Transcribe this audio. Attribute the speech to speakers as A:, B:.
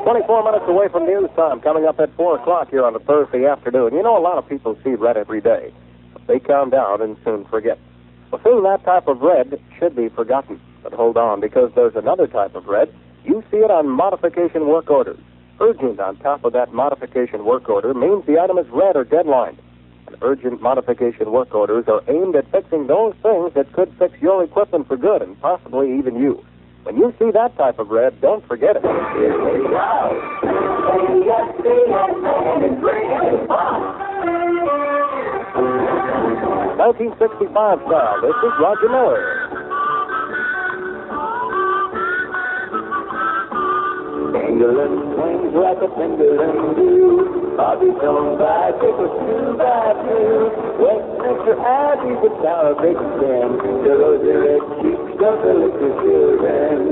A: 24 minutes away from news time, coming up at 4 o'clock here on a Thursday afternoon. You know, a lot of people see red every day. They calm down and soon forget. Well, seeing that type of red should be forgotten. But hold on, because there's another type of red. You see it on modification work orders. Urgent on top of that modification work order means the item is red or deadlined. And urgent modification work orders are aimed at fixing those things that could fix your equipment for good and possibly even you. When you see that type of red, don't forget it. 1965 style. This is Roger Miller.
B: England swings like a pendulum do. Bobby's on by, take us 2 by 2. Westminster Abbey's the Tower Big Stand. The rosy red cheeks of the liquor children.